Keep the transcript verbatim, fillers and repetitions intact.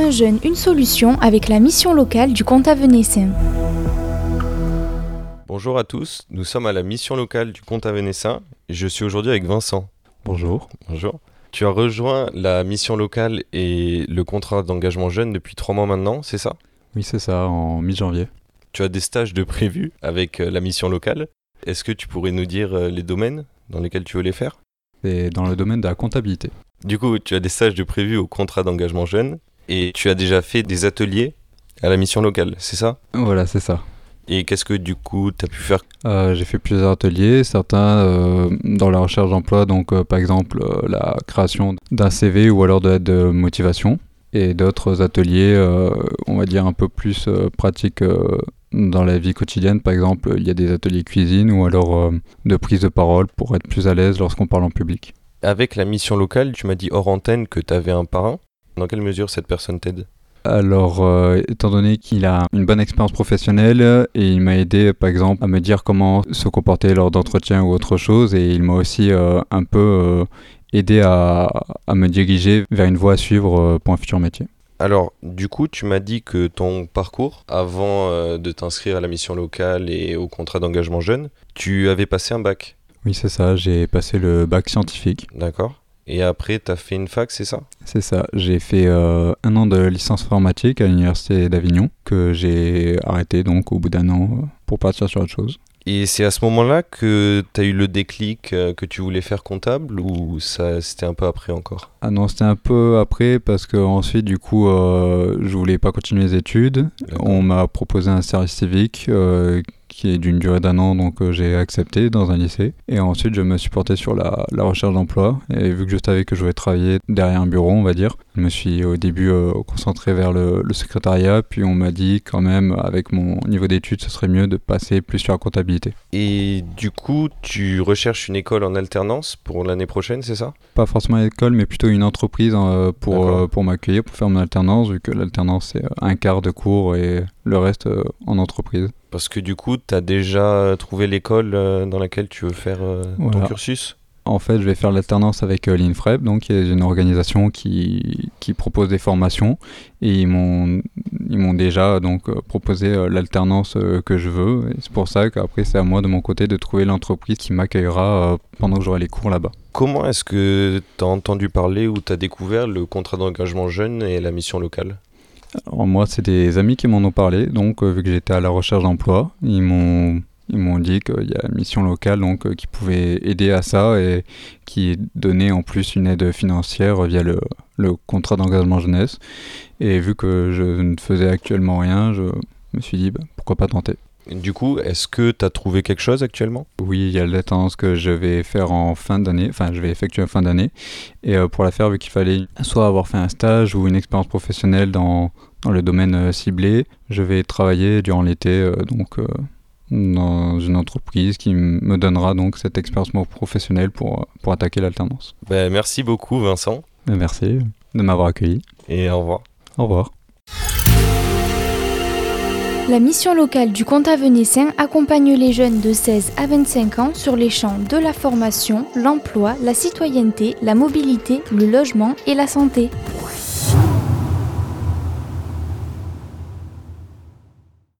Un jeune, une solution avec la mission locale du Comtat Venaissin. Bonjour à tous, nous sommes à la mission locale du Comtat Venaissin et je suis aujourd'hui avec Vincent. Bonjour. Bonjour. Tu as rejoint la mission locale et le contrat d'engagement jeune depuis trois mois maintenant, c'est ça ? Oui, c'est ça, en mi-janvier. Tu as des stages de prévus avec la mission locale. Est-ce que tu pourrais nous dire les domaines dans lesquels tu veux les faire ? C'est dans le domaine de la comptabilité. Du coup, tu as des stages de prévus au contrat d'engagement jeune et tu as déjà fait des ateliers à la mission locale, c'est ça ? Voilà, c'est ça. Et qu'est-ce que du coup tu as pu faire ? euh, J'ai fait plusieurs ateliers, certains euh, dans la recherche d'emploi, donc euh, par exemple euh, la création d'un C V ou alors de l'aide de motivation, et d'autres ateliers, euh, on va dire un peu plus euh, pratiques euh, dans la vie quotidienne. Par exemple, il y a des ateliers cuisine ou alors euh, de prise de parole pour être plus à l'aise lorsqu'on parle en public. Avec la mission locale, tu m'as dit hors antenne que tu avais un parrain. Dans quelle mesure cette personne t'aide ? Alors, euh, étant donné qu'il a une bonne expérience professionnelle, et il m'a aidé, par exemple, à me dire comment se comporter lors d'entretiens ou autre chose, et il m'a aussi euh, un peu euh, aidé à, à me diriger vers une voie à suivre euh, pour un futur métier. Alors, du coup, tu m'as dit que ton parcours, avant euh, de t'inscrire à la mission locale et au contrat d'engagement jeune, tu avais passé un bac. Oui, c'est ça, j'ai passé le bac scientifique. D'accord. Et après, tu as fait une fac, c'est ça ? C'est ça, j'ai fait euh, un an de licence informatique à l'université d'Avignon, que j'ai arrêté donc au bout d'un an euh, pour partir sur autre chose. Et c'est à ce moment-là que tu as eu le déclic euh, que tu voulais faire comptable ou ça, c'était un peu après encore ? Ah non, c'était un peu après parce que ensuite du coup euh, je voulais pas continuer les études. D'accord. On m'a proposé un service civique euh, qui est d'une durée d'un an, donc euh, j'ai accepté dans un lycée. Et ensuite je me suis porté sur la, la recherche d'emploi, et vu que je savais que je voulais travailler derrière un bureau, on va dire, je me suis au début euh, concentré vers le, le secrétariat, puis on m'a dit quand même avec mon niveau d'études ce serait mieux de passer plus sur la comptabilité. Et du coup, tu recherches une école en alternance pour l'année prochaine, c'est ça ? Pas forcément l'école, mais plutôt une entreprise euh, pour, euh, pour m'accueillir, pour faire mon alternance, vu que l'alternance c'est un quart de cours et le reste euh, en entreprise. Parce que du coup, tu as déjà trouvé l'école euh, dans laquelle tu veux faire euh, Voilà. ton cursus ? En fait, je vais faire l'alternance avec euh, l'INFREP, donc qui est une organisation qui, qui propose des formations, et ils m'ont, ils m'ont déjà donc euh, proposé euh, l'alternance euh, que je veux, et c'est pour ça qu'après c'est à moi de mon côté de trouver l'entreprise qui m'accueillera euh, pendant que j'aurai les cours là-bas. Comment est-ce que tu as entendu parler ou tu as découvert le contrat d'engagement jeune et la mission locale ? Alors moi, c'est des amis qui m'en ont parlé, donc euh, vu que j'étais à la recherche d'emploi, ils m'ont... Ils m'ont dit qu'il y a une mission locale donc, euh, qui pouvait aider à ça et qui donnait en plus une aide financière via le, le contrat d'engagement jeunesse. Et vu que je ne faisais actuellement rien, je me suis dit bah, pourquoi pas tenter. Du coup, est-ce que tu as trouvé quelque chose actuellement ? Oui, il y a l'alternance que je vais faire en fin d'année, enfin je vais effectuer en fin d'année. Et euh, pour la faire, vu qu'il fallait soit avoir fait un stage ou une expérience professionnelle dans, dans le domaine euh, ciblé, je vais travailler durant l'été, euh, donc... Euh, dans une entreprise qui me donnera donc cette expérience professionnelle pour, pour attaquer l'alternance. Ben, merci beaucoup Vincent. Merci de m'avoir accueilli. Et au revoir. Au revoir. La mission locale du Comtat Venaissin accompagne les jeunes de seize à vingt-cinq ans sur les champs de la formation, l'emploi, la citoyenneté, la mobilité, le logement et la santé.